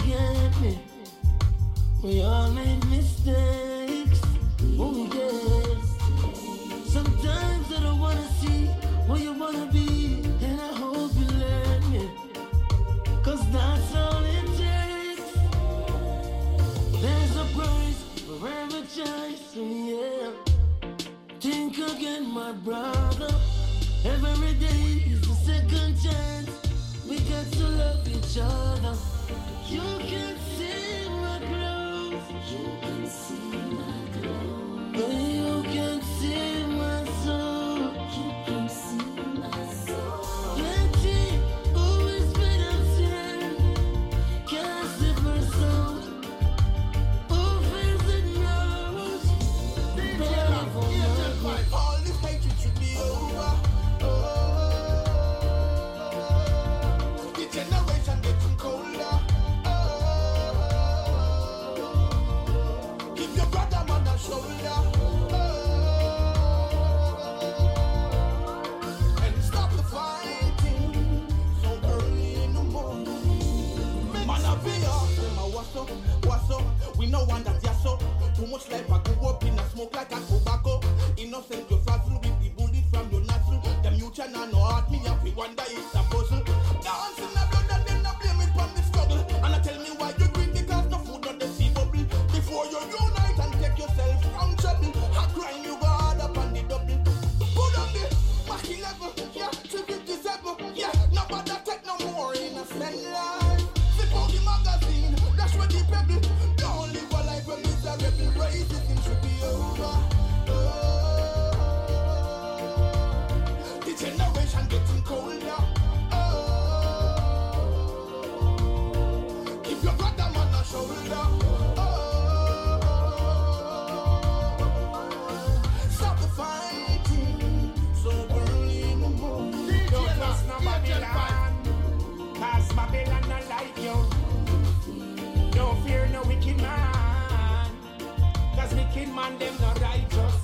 get me. We all made mistakes. Oh yes. Sometimes I don't wanna see where you wanna be, and I hope you let me. 'Cause that's all it takes. There's a price for every choice, yeah. Think again, my brother. Every day is a second chance. We got to love each other. You can see my clothes. You can see my clothes. You can see my soul. You can see my soul. Plenty who is better than can't see my soul. Who feels it knows. All this hatred should be over. The generation getting colder. Give your brother man a shoulder. And stop the fighting so early in the morning. Man, I be up. What's up? We know one that you're so. Too much life I go up in a smoke like a tobacco. Innocent you frazzle with the bullet from your nostril. Them you channel no heart me up. We wonder it's a puzzle. Dance in the blood and then I blame it from the struggle. And I tell me why you drink because no food not the sea bubble. Before you unite and take yourself from trouble. A crime you go hard up on the double. Put on the Mach 11, yeah, 357, yeah. Nobody take no more innocent life. Zip out the magazine, dash with the pebble. Don't live a life where miserable. Racism should be over. The generation getting colder. Keep your brother man a shoulder. Stop the fighting so early in the morning. Don't trust no Babylon, 'cause Babylon not like you. Don't fear no wicked man, 'cause wicked man them not righteous.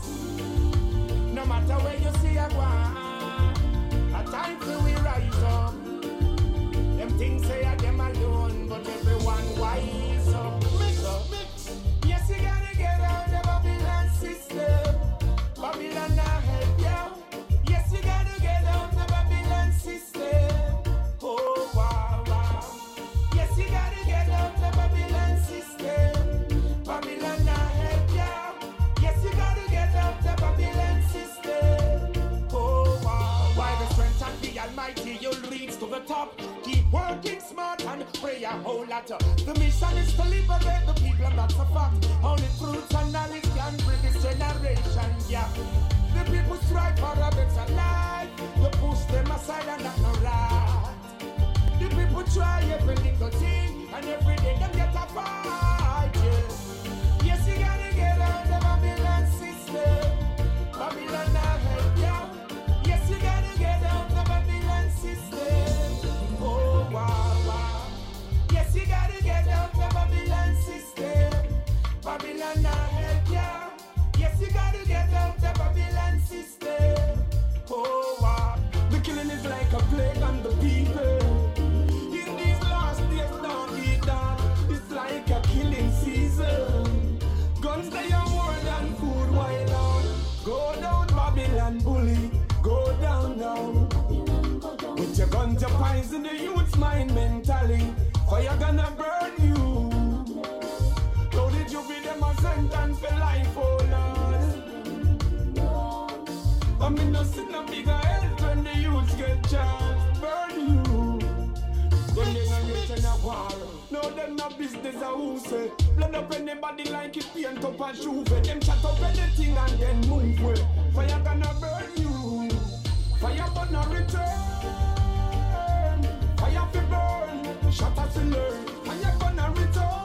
No matter where you see a one, a time for we rise up. Them things say a them alone, but everyone wise up. Mix. Yes, you gotta get out the Babylon system. Babylon not help you. Yes, you gotta get out the Babylon system. Oh wow. Yes, you gotta get out the Babylon system. Babylon not help you. Yes, you gotta get out the Babylon system. Oh wow. By the strength of the Almighty, you'll reach to the top. Keep working smart and pray a whole lot. The mission is to liberate the people, and that's a fact. Only truth and knowledge can bring this generation gap. The people strive for a better life. You push them aside and that's not right. The people try every little thing, and every day them get a fight. Yeah. Yes, you gotta get out the Babylon system. Babylon not help you. Yes, you gotta get out the Babylon system. Oh wow. Yes, you gotta get out the Babylon system. Babylon not help you. Yes, you gotta get out the Babylon system. Oh wow. The killing is like a plague on the people. In these last days, don't be done. It's like a killing season. Guns they are more than food. Why not? Go down, Babylon bully. Go down now. With your gun to poison the youth's mind mentally. Fire gonna burn you. How did you be them a sentence for life, oh Lord? I'm innocent, a bigger health when the youths get charged. Burn you. When they not rich in a war. No, them not business a who say. Blood up anybody like it paint up and shoe. Them chat up anything and then move way. Fire gonna burn you. Fire gonna return. Fire fi burn. Shut us to learn. Fire gonna return.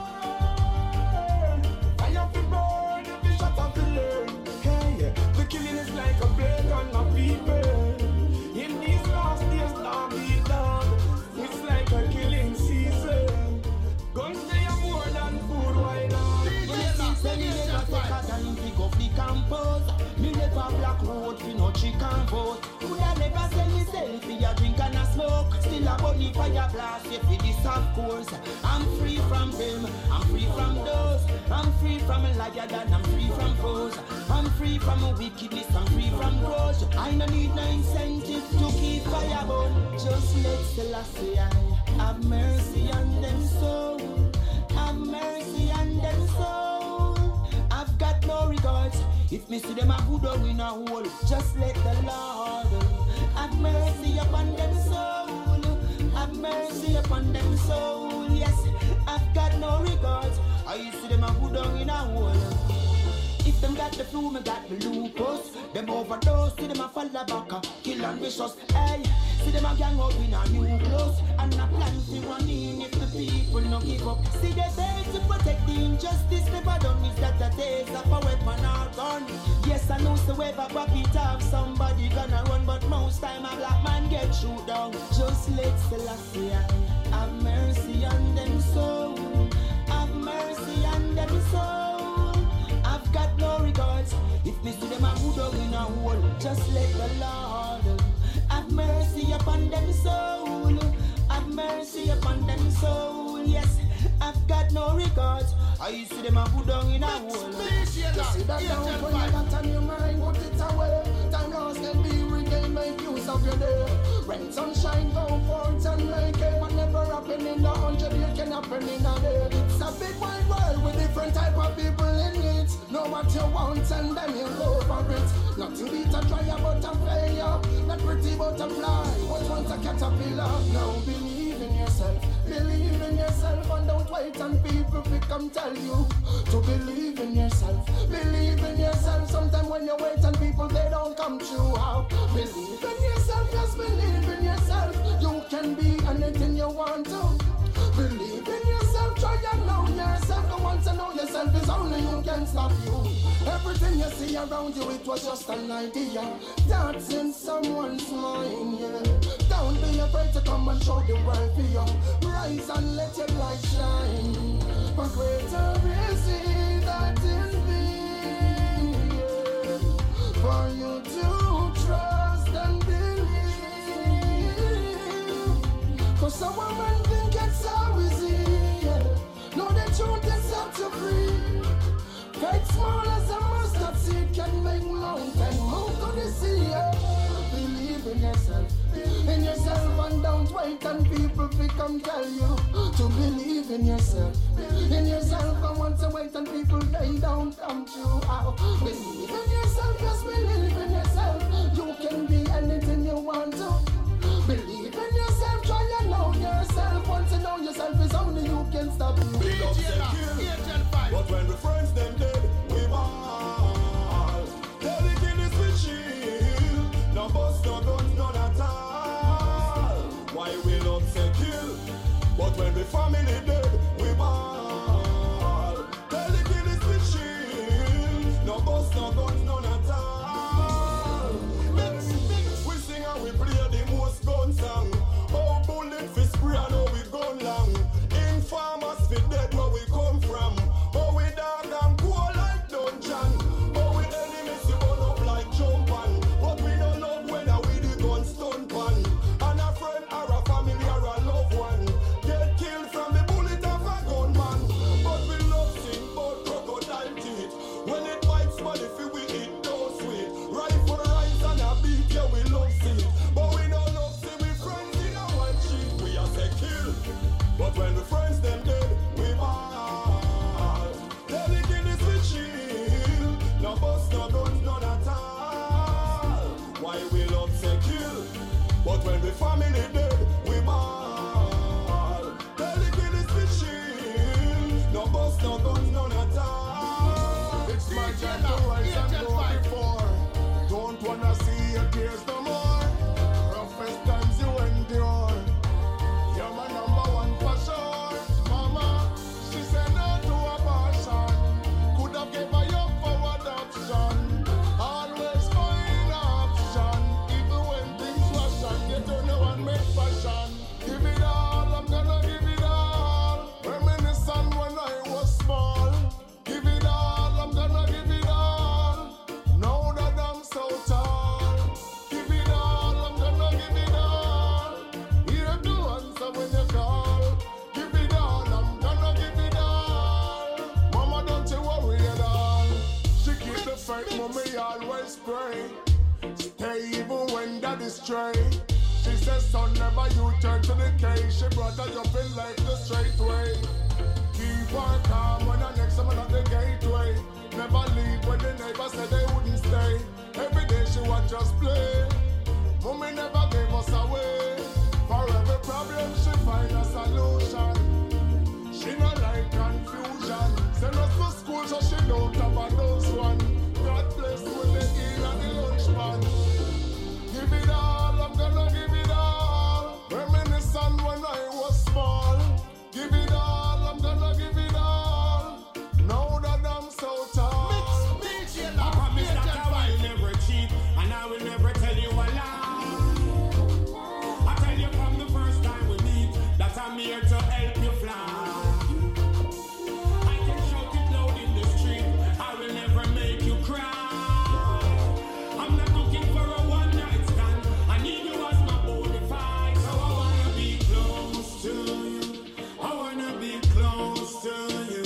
Fire fi burn. If you shut us to learn. Hey, the killing is like a plague on my people. In these last days, don't be done. It's like a killing season. Guns they are more than food. Why not? Me never take a time to go fi campus. Me never black road fi no chicken vote. Coulda never sell me selfie a drink and a smoke. Still a bunny fire blast if it is of course. I'm free from I'm free from those. I'm free from a liar and I'm free from foes. I'm free from a wickedness, I'm free from grudge. I don't need no incentive to keep fire burn. Just let Selassie have mercy on them soul. Have mercy on them soul. I've got no regards. If me see them a good dog in a hole, just let the Lord have mercy upon them soul. Have mercy upon them soul. Yes, I've got no regards. I see them a good dog in a hole. If them got the flu, me got the lupus. Them overdose, see them a fall back, kill and vicious. Hey, see them a gang up in a new clothes. And a plan to run in if the people no give up. See they there to protect the injustice. Never done is that a taste of a weapon or gun. Yes, I know so ever pop it off. Somebody gonna run, but most time a black man get shoot down. Just let Selassie have mercy on them soul. Have mercy on them soul. I've got no regards. If me see them a good dog in a hole, just let the Lord have mercy upon them soul. Have mercy upon them soul. Yes, I've got no regards. I see them a good dog in a hole. You see that down when you got on your mind, put it away. Time lost can be regained, make use of your day. Rain, sunshine, go forth and make it. What never happen in 100 years can happen in a day. It's a big wide world with different type of people in it. Know what you want and then you go for it. Nothing beat a trial but a failure. Not pretty but a fly, but once a caterpillar. Now believe in yourself. Believe in yourself and don't wait on people to come tell you to believe in yourself. Believe in yourself. Sometimes when you wait on people, they don't come true. How? Believe in yourself, just believe in yourself. You can be anything you want to. Believe in yourself, try and know yourself. And once you know yourself, is only you can stop you. Everything you see around you, it was just an idea. That's in someone's mind, yeah. Don't be afraid to come and show the world for you. Rise and let your light shine. For greater is he that in thee, yeah. For you to trust and believe. Cause some women think it's so easy, yeah. No, the truth is set you free. Faith small as a mustard seed can make mountain move to the sea, yeah. Believe in yourself. In yourself and don't wait and people come tell you to believe in yourself. In yourself and once you wait and people they don't come true. Believe in yourself, just believe in yourself. You can be anything you want to. Believe in yourself, try and know yourself. Once you know yourself, it's only you can stop you. Big up kill. But when we friends them dead, we ball. Tell the killers we chill. No bust, no guns, none at all. Why we love say kill? But when we family dead, we ball. Tell the killers we chill. No bust, no guns, none at all. We sing and we play the most gun song. Oh, bullet fi spray and how we gun long. Informers fi dead where we come from. Oh, we dark and cool like dungeon. Oh, we enemies we burn up like jump on. But we don't love whether we the gun stun pan. And a friend or a family or a loved one get killed from the bullet of a gunman. But we love sing about crocodile teeth. When it bites money fi we eat those sweet. Rifle rise and a beat, yeah we love see. But we don't love see we friends in a one cheek. We a say kill. But when we friends them dead, we ball. Tell the killers we chill. No bust, no guns, none at all. Why we love say kill? But when we family dead, we ball. Tell the killers we chill. No bust, no guns, none at all. It's my time to rise and go before. Don't wanna see your tears no more. Roughest times you endure. You're my number one for sure. Mama, she said no to abortion. Could have gave her up for adoption. Always find an option. Even when things rush, you don't know and make fashion. Give it all, I'm gonna give it all. Reminiscent when I was small. Give it all, I'm gonna give it all. Now that I'm so tall. Give astray. She says, son, never you turn to the cage. She brought her up in life the straight way. Keep her calm when her next summer at the gateway. Never leave when the neighbors said they wouldn't stay. Every day she would just play. Mommy never gave us away. For every problem she find a solution. She no like confusion. Send us to school so she don't have a nose one. God bless with the heel and the lunch man. Give it all, I'm gonna give it all. Reminiscent when I was small. Give it all, I'm gonna give it all. Now that I'm so tall. I promise that I will never cheat, and I will never tell you a lie. I tell you from the first time we meet that I'm here to help you fly. I can shout it loud in the street, I will never make you cry. I'm not looking for a one night stand, I need you as my bonafide. So I wanna be close to you, I wanna be close to you.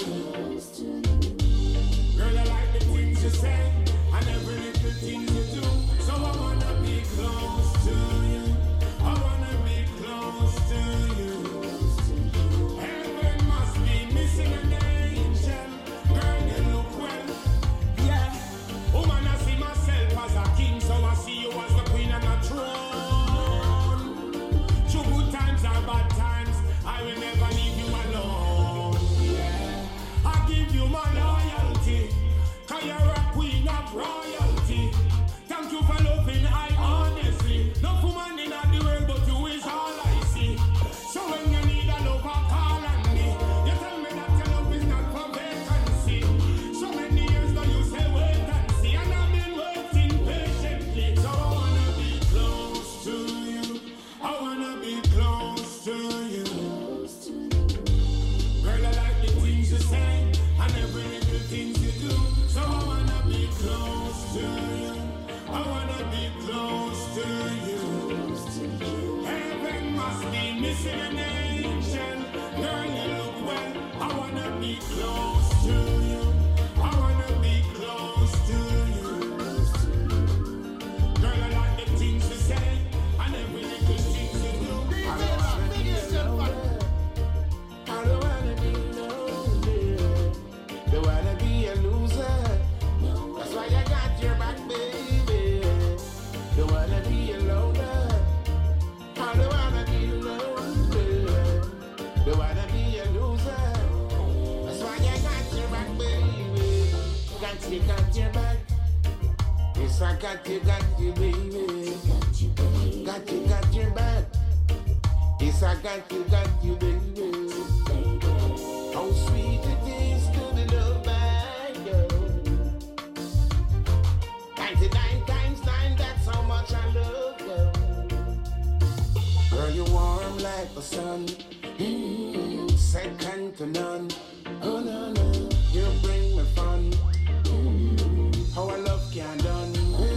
Girl, I like the things you say and every little thing you do. So I wanna be close to you, I wanna be close to you. Heaven must be missing an angel. Girl, you look well. Yeah. Woman, I see myself as a king, so I see you as the queen on the throne. Through good times or bad times, I will never leave you alone. Yeah. I give you my loyalty, 'cause you're a queen of royalty. Thank you for loving I honestly. No woman in the world but you is all I see. So when you need a lover, call on me. You tell me that your love is not for vacancy. So many years now you say wait and see, and I've been waiting patiently. So I wanna be close to you, I wanna be close to you. Girl, I like the things you say and every little things you do. So I wanna be close to you, I wanna be close to you. Heaven must be missing an angel. Girl, you look well, I wanna be close to you, I wanna be close to you. Girl, I like the things you say and every little things you do. I don't wanna be alone. I don't wanna be lonely. Don't wanna be a loser. That's why I got your back, baby. Don't wanna be a loner. I don't wanna be lonely. Don't wanna be a loser. That's why I got your back, baby. Got your back. Yes, I got you, baby. Got your back. Yes, I got you, baby. How sweet it is to be loved by you. 99 times 9, that's how much I love you. Girl, you're warm like the sun, second to none. Oh no, no, you bring me fun. How I love can done.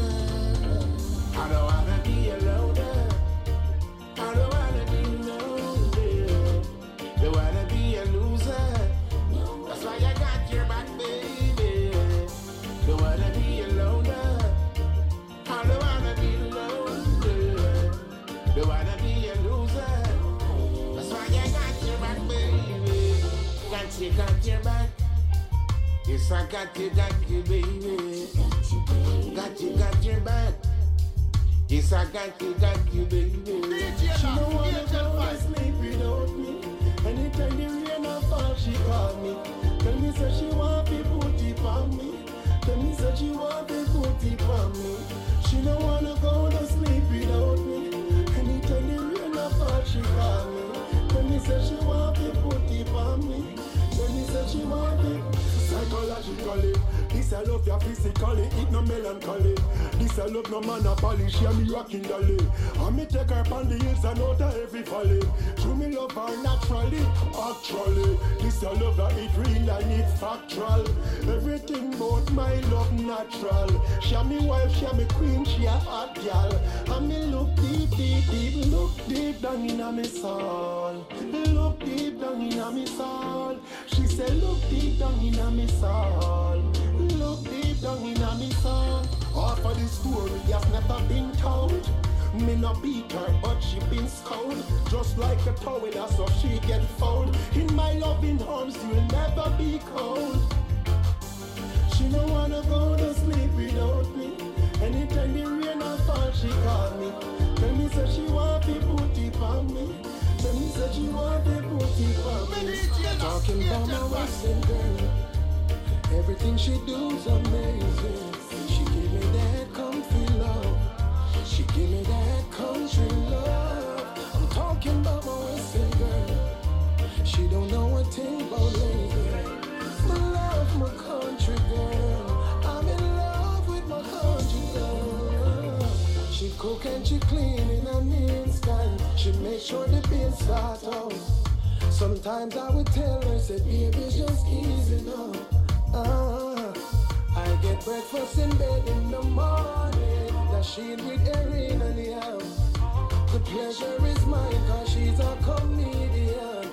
I don't wanna be a loner, I don't wanna be lonely. Don't wanna be a loser. That's why I got your back, baby. Don't wanna be a loner, I don't wanna be lonely. Don't wanna be a loser. That's why I got your back, baby. Got your back. Yes, I got you, baby. Got your back. Yes, I got you, baby. She don't wanna go to sleep without me. Anytime the rain or fall, she call me. Tell me say she want to put it on me. Tell me say she want to put it on me. She don't wanna go to sleep without me. Anytime the rain or fall, she call me. Tell me say she want to put it on me. Tell me say she want it. Psychologically, this I love you physically, it no melancholy. This I love no man a polish, yeah me rocking dolly. And me take her on the hills and out of every valley. True me love her naturally, actually. This I love her, it real and it factual. Everything about my love natural. She me wife, she me queen, she a hot gal. And me look deep, look deep down in my soul. Look deep down in my soul. She said look deep down in my soul. Look deep down in my soul. Half of the story has never been told. Me no beat her, but she been scolded. Just like a towel, so she get fold. In my loving arms, you'll never be cold. She don't wanna go to sleep without me. Anytime the rain or fall, she call me. Tell me say she want to put it on me. Tell me say she want to put it on me. Talking about my Western girl. Everything she do's amazing. She give me that comfy love. She give me that country love. I'm talking about my Western girl. She don't know a thing about lady. I love my country girl. I'm in love with my country girl. She cook and she clean in an instant. She make sure the beans start out. Sometimes I would tell her, say, baby, just easy now. I get breakfast in bed in the morning. That she with Erin and the house. The pleasure is mine, cause she's a comedian.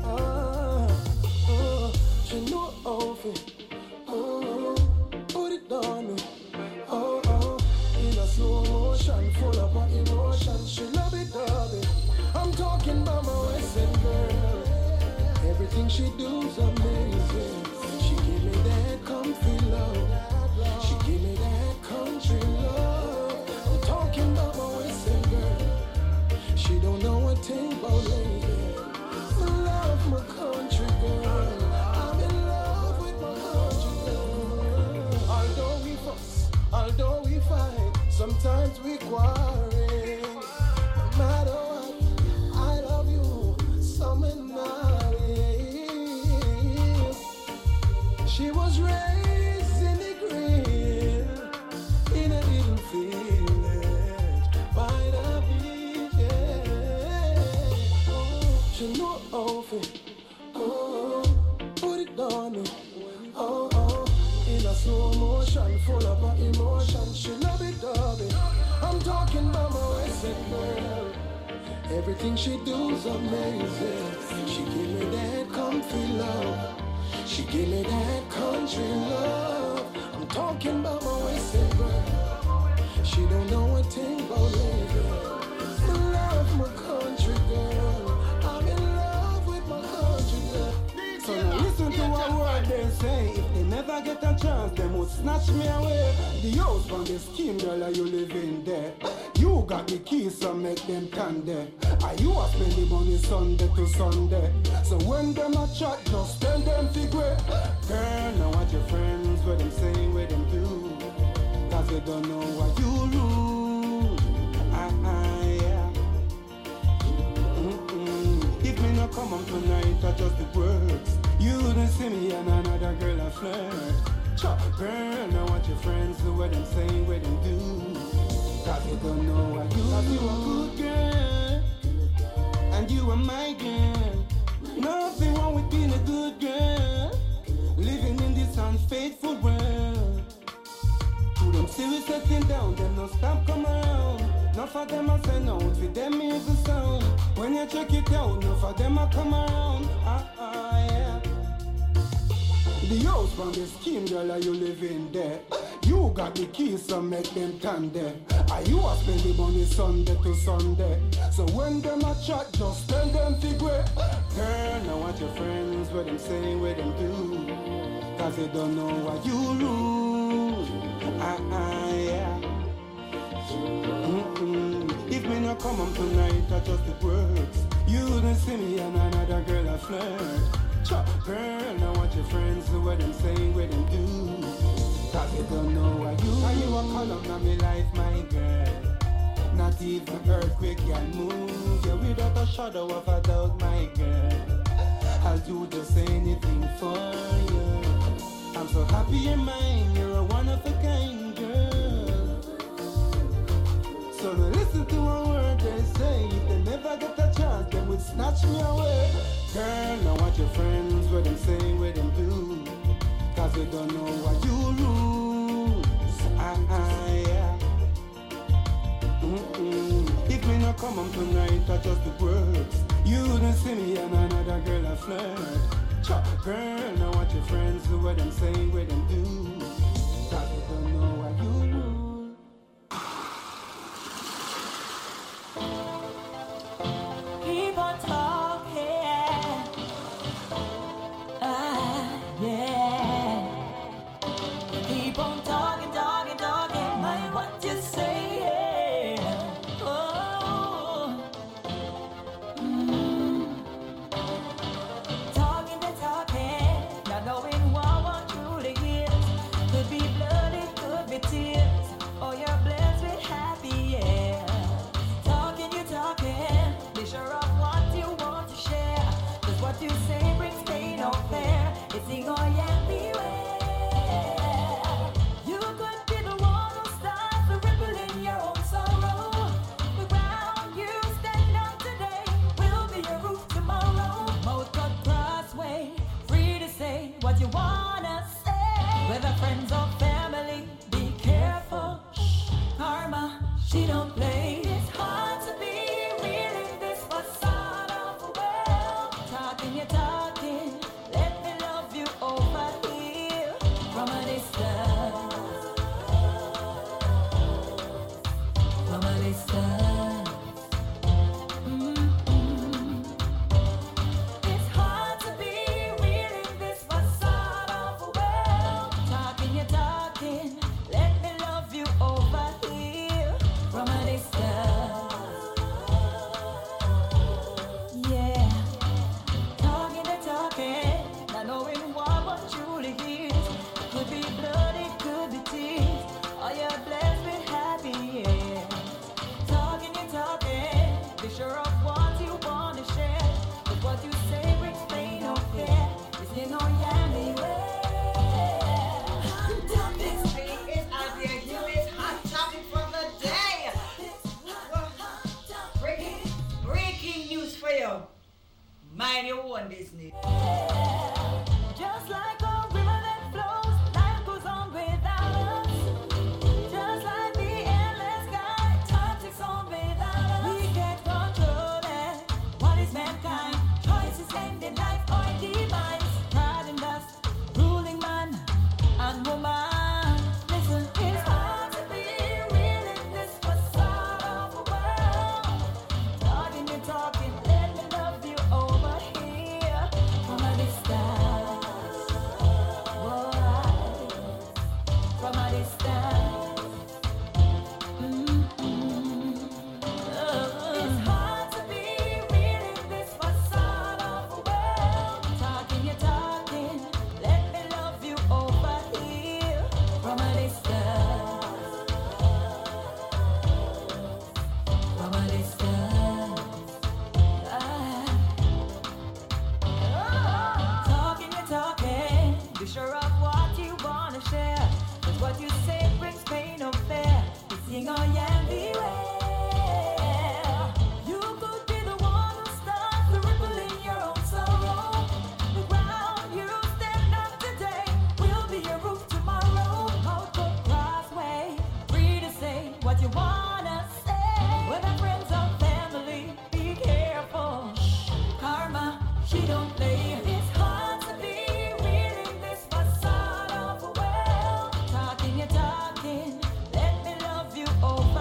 She know how to put it on me. In a slow motion, full of her emotion. She love it, love it. I'm talking about my Western girl. Everything she do's amazing. She give me that comfy love. She give me that country love. I'm talking about my Western girl. She don't know a thing about lady. I love my country girl. I'm in love with my country girl. Although we fuss, although we fight, sometimes we quarrel. No matter what, I love you, summer night. She was raised in the green, in a little village by the beach. Yeah. She know how to put it on me. In a slow motion, full of her emotion. She love it, love it. I'm talking about my Western girl. Everything she do's amazing. She give me that comfy love. She give me that country love. I'm talking about my Western girl. She don't know a thing about lady. I love my country girl. I'm in love with my country girl. So now listen to what word they say. If they never get a chance, they would snatch me away. The house from the scheme, girl, are you living there? You got the keys, so make them turn there. And you are spending money Sunday to Sunday. So when them a chat, just tell them figure. Girl, now what your friends, what them say, what them do. Cause they don't know what you rule. Yeah. If me not come on tonight, I just the words. You don't see me and another girl I flirt. Girl, now what your friends do, what them say, what them do. Cause you don't know what you are. You a good girl, and you are my girl. Nothing wrong with being a good girl, living in this unfaithful world. To them serious setting down, them no stop come around. Not for them I say no, with them is the sound. When you check it out, not for them I come around. Yeah. The house from the scheme, girl, are you living there? You got the keys, so make them turn there. And you are spending money Sunday to Sunday. So when them a chat, just tell them figure. Girl, now what your friends, what them say, what them do. Cause they don't know what you rule. Yeah. If me not come on tonight, I just the words. You don't see me and another girl I flirt. Girl, now what your friends do, what them say, what them do. Cause you don't know what you. Are you a column of my life, my girl? Not even earthquake can move you without a shadow of a doubt, my girl. I'll do just anything for you. I'm so happy you're mine, you're a one of a kind girl. So now listen to a word they say. If they never get a chance, they would snatch me away. Girl, now what your friends, what them say, what them do. Cause they don't know what you rule. Yeah. If me not come on tonight, I just the words. You don't see me and another girl I flirt. Girl, now what your friends do, what them say, what them do. Cause they don't know what you rule. what you wanna say. Whether friends or family, be careful. Karma, she don't play. It's hard to be real in this facade of a world. Talking, you're talking. Let me love you over here from a distance. From a distance. Mind your own business. Just like a river that flows, life goes on without us. Just like the endless sky, time ticks on without us. We can't control it. What is mankind? Choices ended life or demise. Pride and dust, ruling man and woman. Listen, it's hard to be real in this facade of a world. Talking, you're talking. Over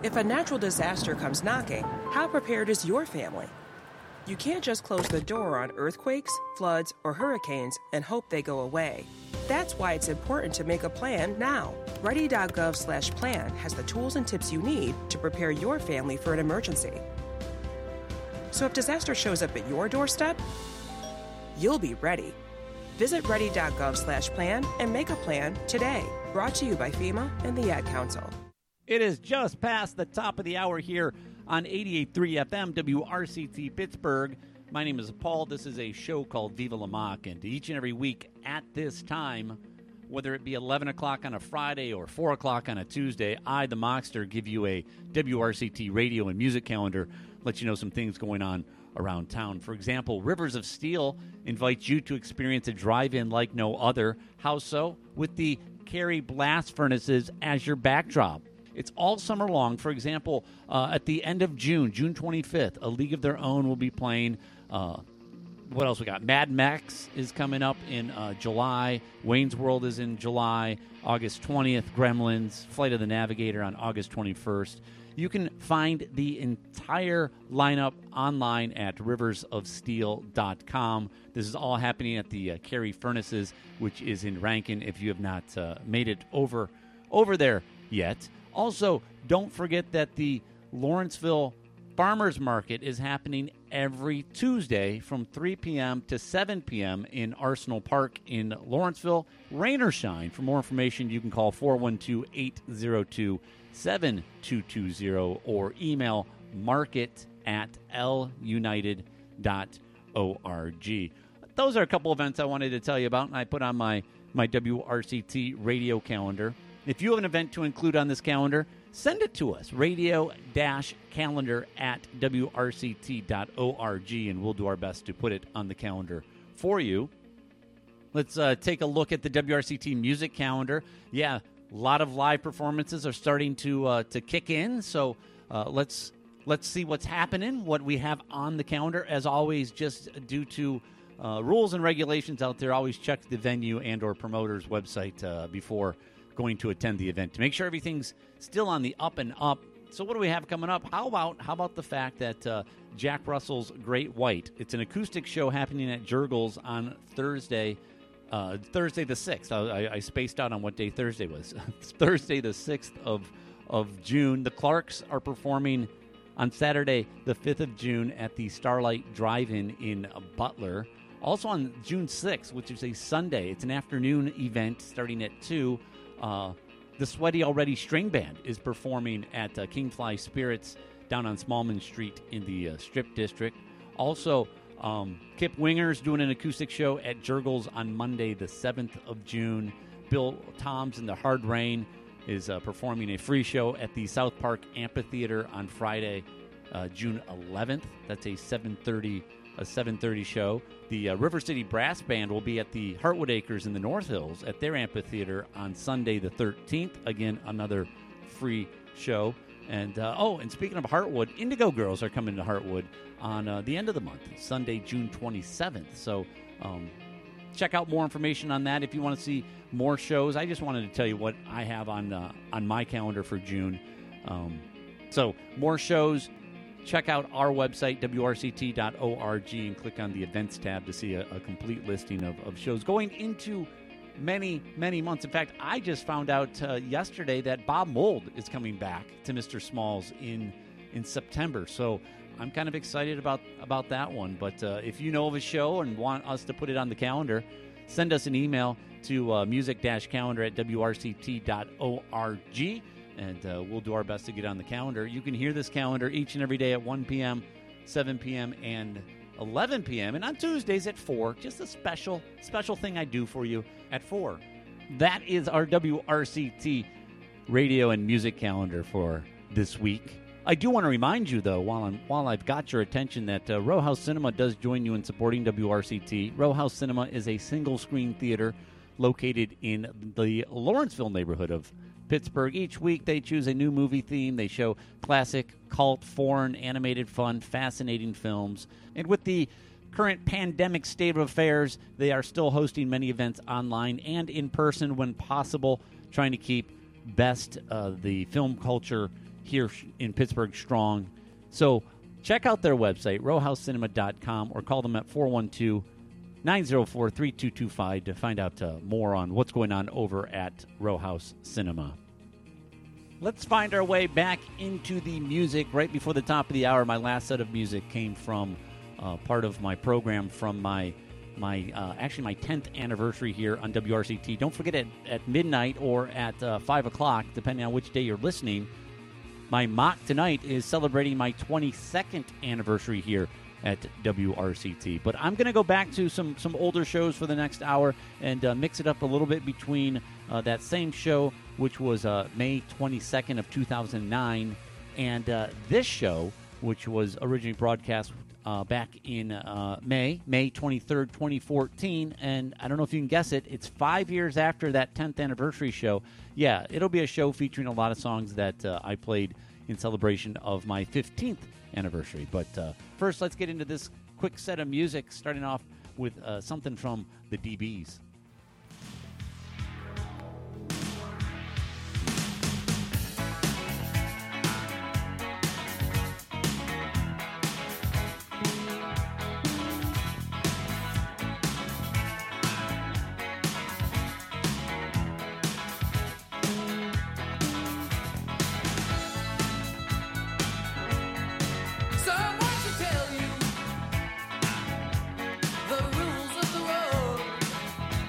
If a natural disaster comes knocking, how prepared is your family? You can't just close the door on earthquakes, floods, or hurricanes and hope they go away. That's why it's important to make a plan now. Ready.gov/plan has the tools and tips you need to prepare your family for an emergency. So if disaster shows up at your doorstep, you'll be ready. Visit ready.gov/plan and make a plan today. Brought to you by FEMA and the Ad Council. It is just past the top of the hour here on 88.3 FM WRCT Pittsburgh. My name is Paul. This is a show called Viva La Mock, and each and every week at this time, whether it be 11 o'clock on a Friday or 4 o'clock on a Tuesday, I, the Mockster, give you a WRCT radio and music calendar, let you know some things going on around town. For example, Rivers of Steel invites you to experience a drive-in like no other. How so? With the Cary Blast Furnaces as your backdrop. It's all summer long. For example, at the end of June, June 25th, A League of Their Own will be playing. What else we got? Mad Max is coming up in July. Wayne's World is in July. August 20th, Gremlins. Flight of the Navigator on August 21st. You can find the entire lineup online at riversofsteel.com. This is all happening at the Cary Furnaces, which is in Rankin, if you have not made it over there yet. Also, don't forget that the Lawrenceville Farmers Market is happening every Tuesday from 3 p.m. to 7 p.m. in Arsenal Park in Lawrenceville. Rain or shine. For more information, you can call 412-802-7220 or email market@lunited.org. Those are a couple events I wanted to tell you about, and I put on my WRCT radio calendar. If you have an event to include on this calendar, send it to us, radio-calendar@wrct.org, and we'll do our best to put it on the calendar for you. Let's take a look at the WRCT music calendar. Yeah, a lot of live performances are starting to kick in, so let's see what's happening, what we have on the calendar. As always, just due to rules and regulations out there, always check the venue and or promoter's website before going to attend the event to make sure everything's still on the up and up. So what do we have coming up? How about the fact that Jack Russell's Great White, it's an acoustic show happening at Jurgles on Thursday the 6th. I spaced out on what day Thursday was. It's Thursday the 6th of June. The Clarks are performing on Saturday the 5th of June at the Starlight Drive-In in Butler. Also on June 6th, which is a Sunday, it's an afternoon event starting at 2. The Sweaty Already String Band is performing at Kingfly Spirits down on Smallman Street in the Strip District. Also, Kip Winger's doing an acoustic show at Jurgles on Monday, the 7th of June. Bill Toms and the Hard Rain is performing a free show at the South Park Amphitheater on Friday, June 11th. That's a 7:30 show. The River City Brass Band will be at the Heartwood Acres in the North Hills at their amphitheater on Sunday the 13th. Again, another free show. And and speaking of Heartwood, Indigo Girls are coming to Heartwood on the end of the month, Sunday, June 27th. So check out more information on that if you want to see more shows. I just wanted to tell you what I have on my calendar for June. So more shows. Check out our website, wrct.org, and click on the events tab to see a complete listing of shows going into many, many months. In fact, I just found out yesterday that Bob Mould is coming back to Mr. Smalls in September. So I'm kind of excited about that one. But if you know of a show and want us to put it on the calendar, send us an email to music-calendar@wrct.org. And we'll do our best to get on the calendar. You can hear this calendar each and every day at 1 p.m., 7 p.m., and 11 p.m. And on Tuesdays at 4, just a special thing I do for you at 4. That is our WRCT radio and music calendar for this week. I do want to remind you, though, while I've got your attention, that Row House Cinema does join you in supporting WRCT. Row House Cinema is a single-screen theater located in the Lawrenceville neighborhood of Pittsburgh. Each week they choose a new movie theme. They show classic, cult, foreign, animated, fun, fascinating films. And with the current pandemic state of affairs, they are still hosting many events online and in person when possible, trying to keep best the film culture here in Pittsburgh strong. So check out their website, rowhousecinema.com, or call them at 412-904-3225 to find out more on what's going on over at Row House Cinema. Let's find our way back into the music right before the top of the hour. My last set of music came from part of my program from my 10th anniversary here on WRCT. Don't forget at midnight or at 5 o'clock, depending on which day you're listening. My mock tonight is celebrating my 22nd anniversary here at WRCT. But I'm going to go back to some older shows for the next hour and mix it up a little bit between that same show, which was May 22nd of 2009, and this show, which was originally broadcast back in May 23rd, 2014. And I don't know if you can guess it, it's 5 years after that 10th anniversary show. Yeah, it'll be a show featuring a lot of songs that I played in celebration of my 15th anniversary. But first, let's get into this quick set of music, starting off with something from the DBs. Someone should tell you the rules of the road.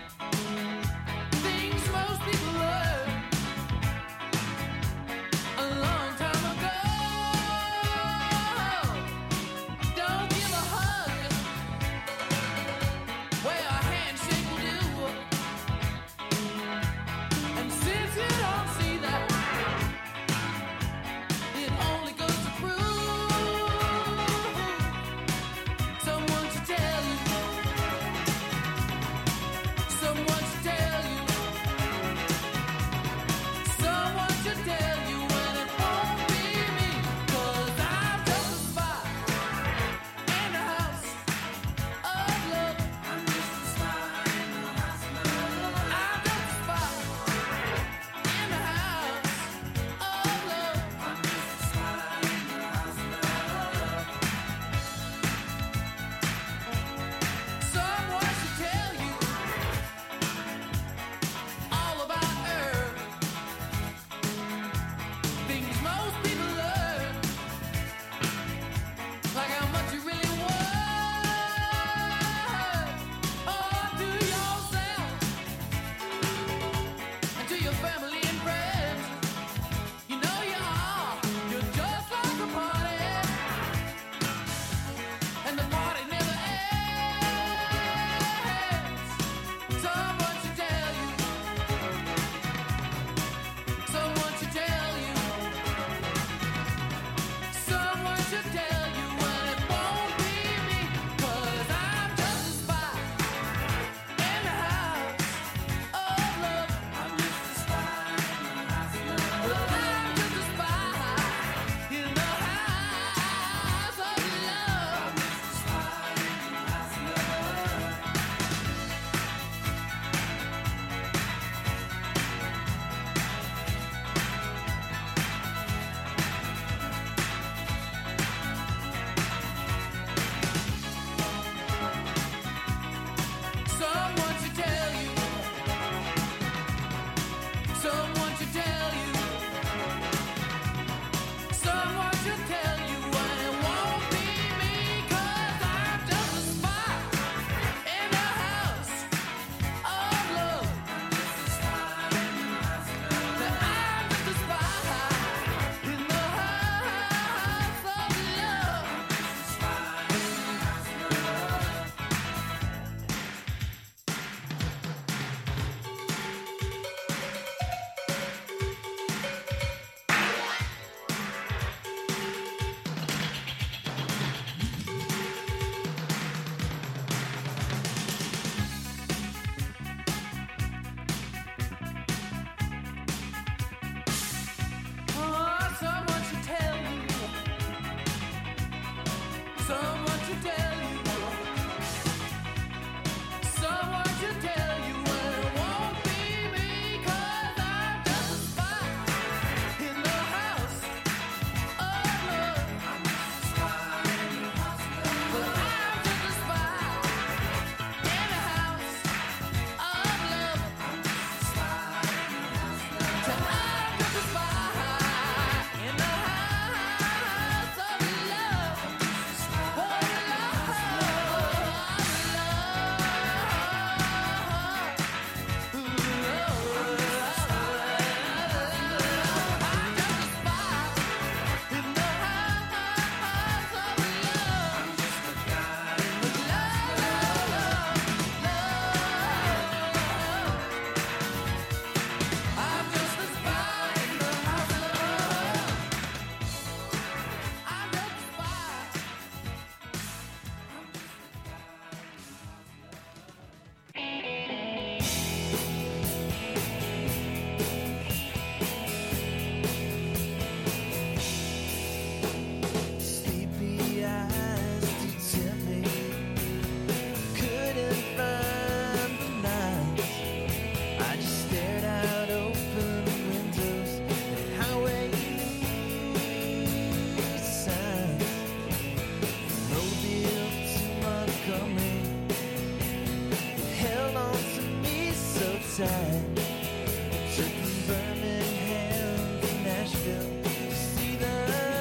time. Took from Birmingham to Nashville to see the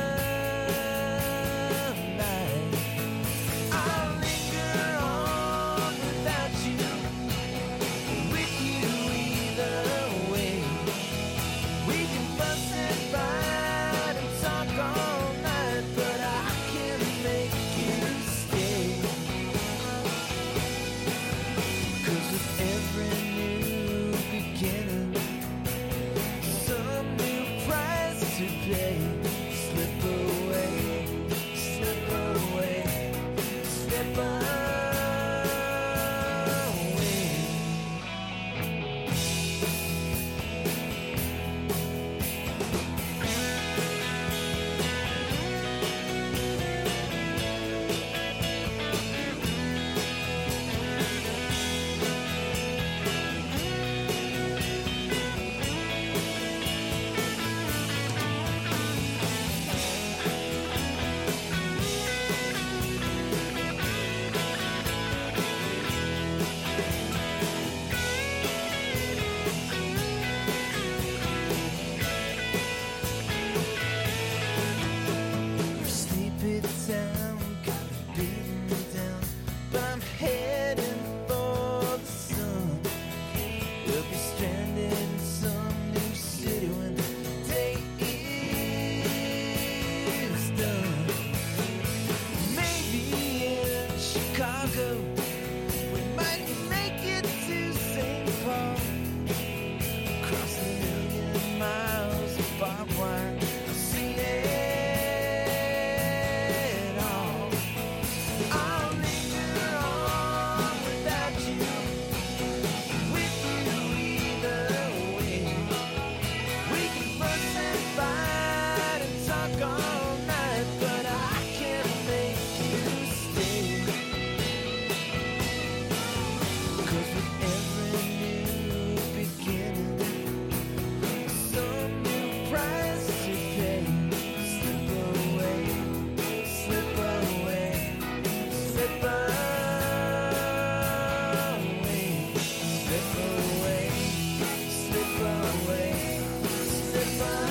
light. I'll linger on without you, with you either way. We can fuss and fight and talk all night, but I can't make you stay. 'Cause with every new beginning, some new price to pay. Slip away, slip away, slip away. Sleepy town, got me beating me down, but I'm heading for the sun. We'll be stranded in some new city when the day is done. Maybe in Chicago, we might make it to St. Paul. Across the million miles of barbed wire, I've seen it all. I'll linger on without you, with you either way. We can fuss and fight and talk all night, but I can't make you stay. 'Cause with every new beginning, some new price to pay. Slip away, slip away, slip away, slip away, slip away, slip away.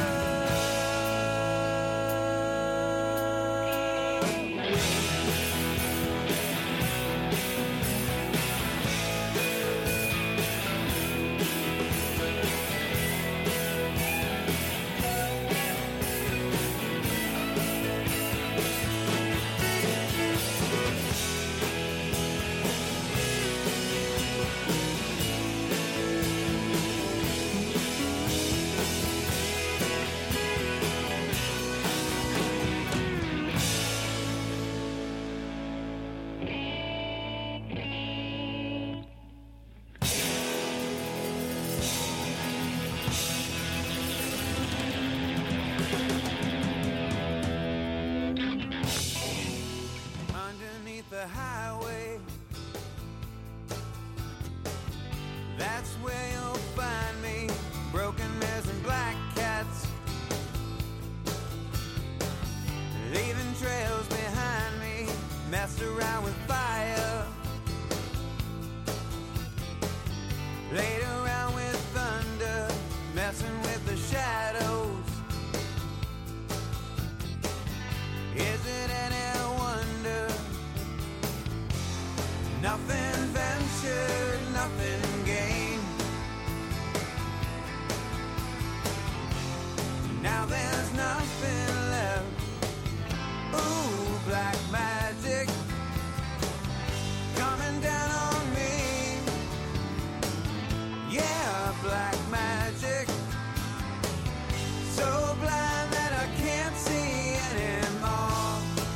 Underneath the highway, that's where you'll find me. Broken mirrors and black cats, leaving trails behind me. Messed around with fire, played around with thunder, messing with the shadows. Is it any wonder? Nothing ventured, nothing gained. Now there's nothing left. Ooh, black magic coming down on me. Yeah, black magic, so blind that I can't see anymore.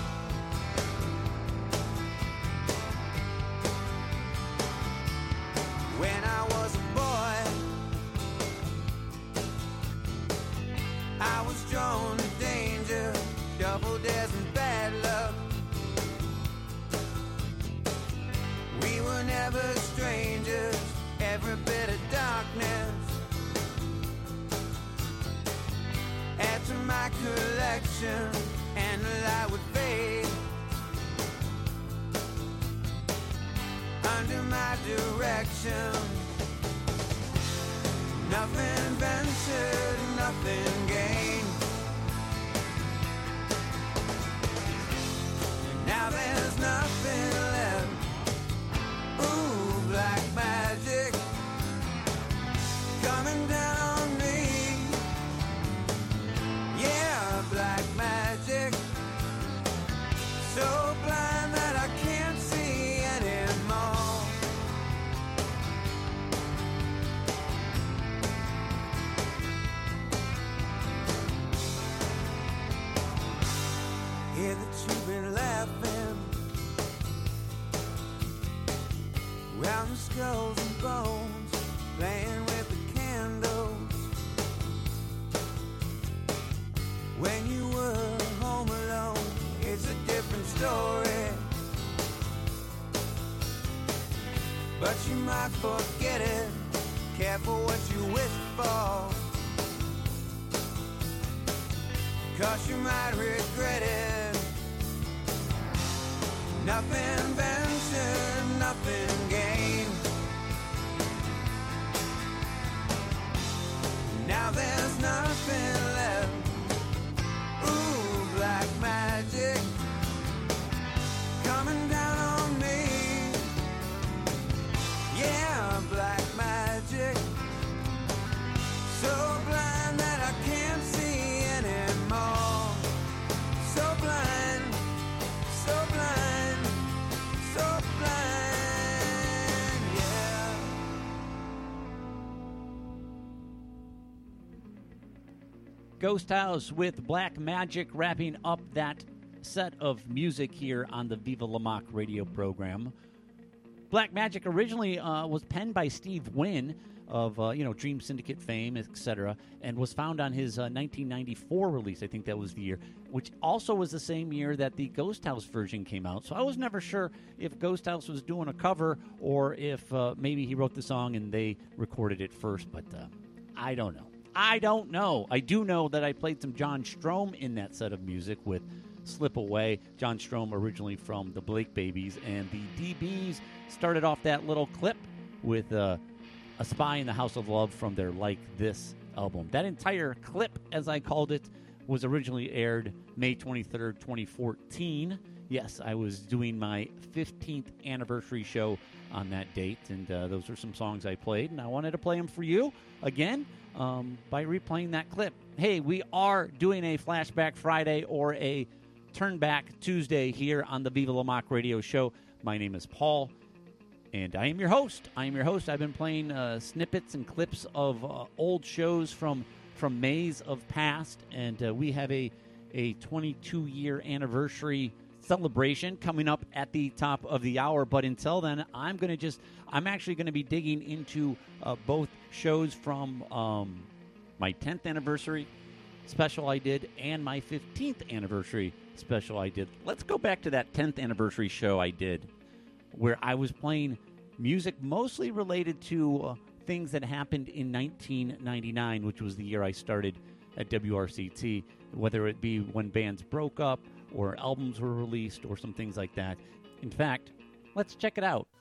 When I was a boy, I was drawn to danger, double dares and bad luck. We were never strangers, every bit of darkness. Add to my collection, and the light would fade. Under my direction, Nothing ventured, nothing gained. Now there's nothing left. Ooh, black magic coming down on me. Yeah, black magic, so blind that I can't see anymore. Hear that you've been laughing round the skulls and bones, playing with the candles when you were home alone. It's a different story, but you might forget it. Careful what you wish for, 'cause you might regret it. Nothing ventured, nothing gained. Now there's nothing left. Ooh, black magic coming down on me. Yeah, black magic, so blind that I can't see anymore. So blind, so blind, so blind, yeah. Ghost House with Black Magic, wrapping up that set of music here on the Viva La Mock radio program. Black Magic originally was penned by Steve Wynn of Dream Syndicate fame, etc., and was found on his 1994 release. I think that was the year, which also was the same year that the Ghost House version came out. So I was never sure if Ghost House was doing a cover or if maybe he wrote the song and they recorded it first, but I don't know. I do know that I played some John Strom in that set of music with Slip Away. John Strom originally from the Blake Babies, and the DBs started off that little clip with A Spy in the House of Love from their Like This album. That entire clip, as I called it, was originally aired May 23rd, 2014. Yes, I was doing my 15th anniversary show on that date, and those are some songs I played, and I wanted to play them for you again by replaying that clip. Hey, we are doing a Flashback Friday or a Turn Back Tuesday here on the Viva La Mock radio show. My name is Paul, and I am your host. I've been playing snippets and clips of old shows from Mays of past, and we have a 22-year anniversary celebration coming up at the top of the hour. But until then, I'm actually going to be digging into both shows from my 10th anniversary special I did and my 15th anniversary special I did. Let's go back to that 10th anniversary show I did, where I was playing music mostly related to things that happened in 1999, which was the year I started at WRCT, whether it be when bands broke up or albums were released or some things like that. In fact, let's check it out.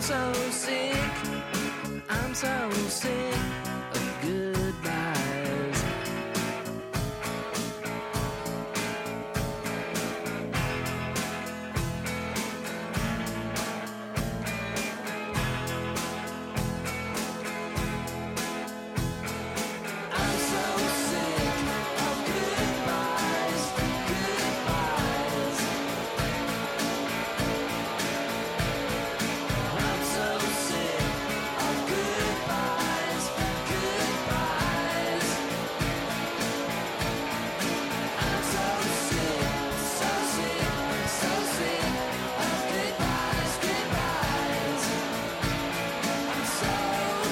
so sick. I'm so sick of goodbyes. I'm so sick of goodbyes, goodbyes. I'm so sick of goodbyes, goodbyes. I'm so sick, so sick, so sick of goodbyes, goodbyes. I'm so sick.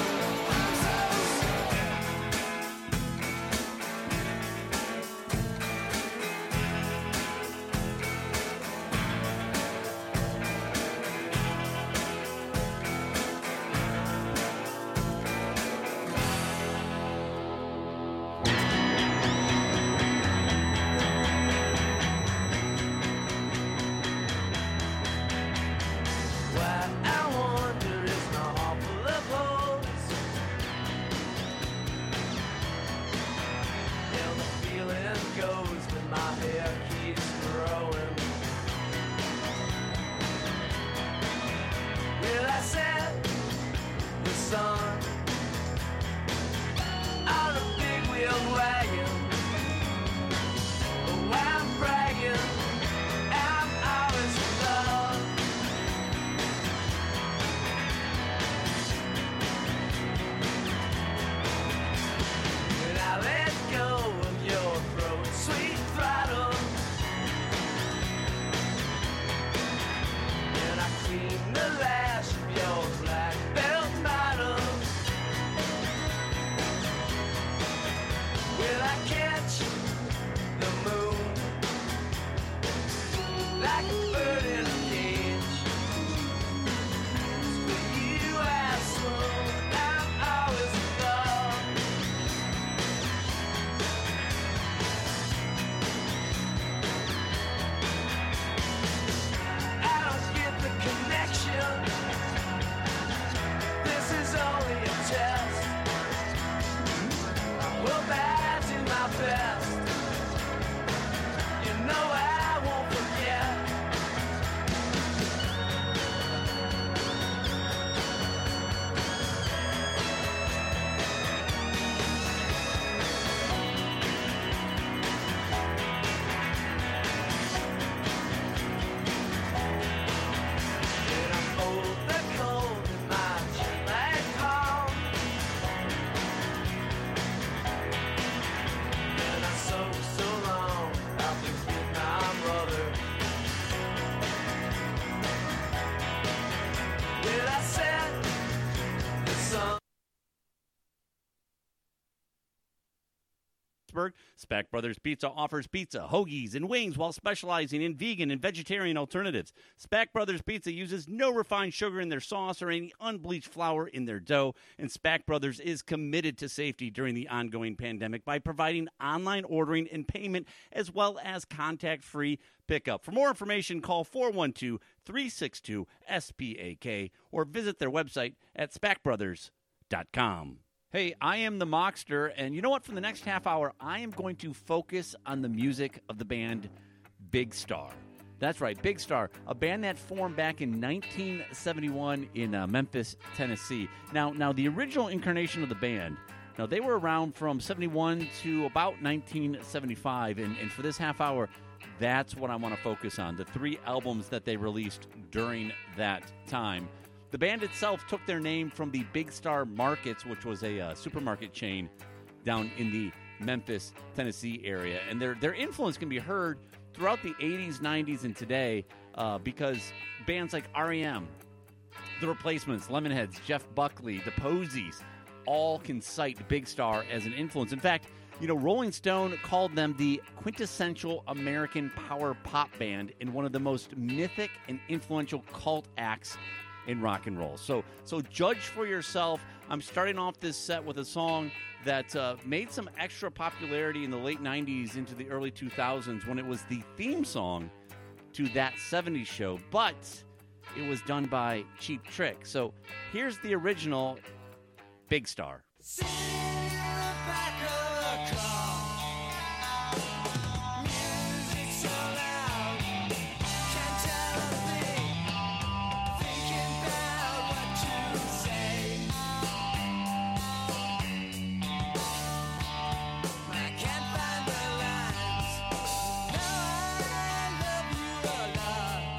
Why I wonder is not awful of holes. And the feeling goes when my hair keeps growing. Well, I said the sun on a big wheel wagon. Oh, I'm bragging. I'm always in love. When I let go of your throat, sweet throttle, and I clean the lash of your black belt model, will I catch the moon like a bird in a cage? Will you ask slow? I'm always in love. I don't get the connection. This is only a test. I will badge in my best. You know I won't forget. And I hold the cold in my jet-lag palm. And I soak so long out the Vietnam rubber. Well, I said the sun. Speck Brothers Pizza offers pizza, hoagies, and wings while specializing in vegan and vegetarian alternatives. Speck Brothers Pizza uses no refined sugar in their sauce or any unbleached flour in their dough, and Speck Brothers is committed to safety during the ongoing pandemic by providing online ordering and payment as well as contact-free pickup. For more information, call 412-362-SPAK or visit their website at spackbrothers.com. Hey, I am the Mockster, and you know what? For the next half hour, I am going to focus on the music of the band Big Star. That's right, Big Star, a band that formed back in 1971 in Memphis, Tennessee. Now, the original incarnation of the band, now they were around from 71 to about 1975, and for this half hour, that's what I want to focus on, the 3 albums that they released during that time. The band itself took their name from the Big Star Markets, which was a supermarket chain down in the Memphis, Tennessee area. And their influence can be heard throughout the 80s, 90s, and today because bands like R.E.M., The Replacements, Lemonheads, Jeff Buckley, The Posies, all can cite Big Star as an influence. In fact, you know, Rolling Stone called them the quintessential American power pop band and one of the most mythic and influential cult acts in rock and roll. So judge for yourself. I'm starting off this set with a song that made some extra popularity in the late 90s into the early 2000s when it was the theme song to That 70s Show. But it was done by Cheap Trick. So here's the original Big Star. Sitting in the back of the car, music so loud, can't tell a thing, thinking about what to say. I can't find the lines. Now I love you a lot.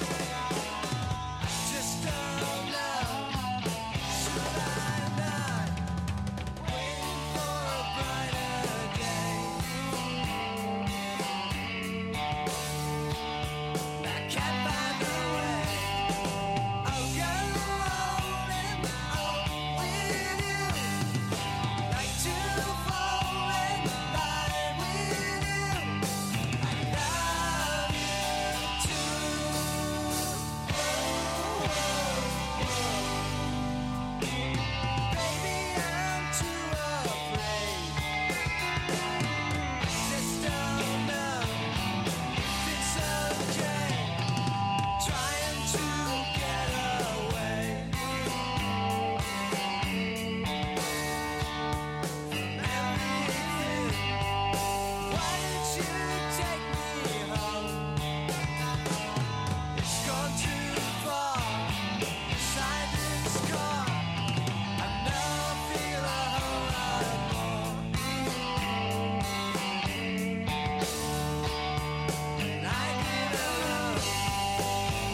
I just don't know. Should I not? Waiting for a brighter day. I can't find a way. I'll go rolling on with you. Like to fall in line with you. I love you too. Baby, I'm too afraid. Just don't know if it's okay. Trying to get away from everything. Why did you take me home? It's gone too far. Inside this car, I now feel a whole lot more. And I did alone.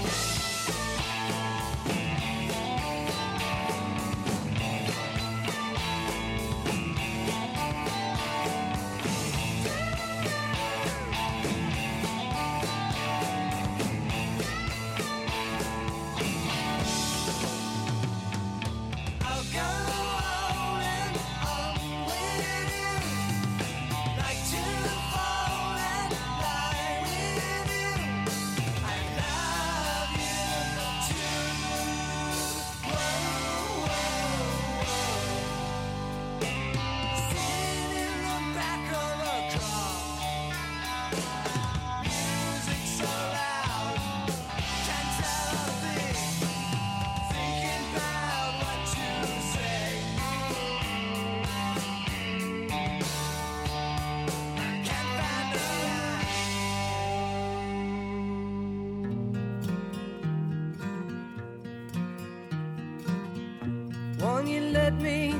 I'll go rolling on with you. Like to fall in line with you. I love you too. Whoa, whoa, whoa. Sitting in the back of a car, music so loud, can't tell a thing. Thinking about what to say. Can't find a line. Won't you let me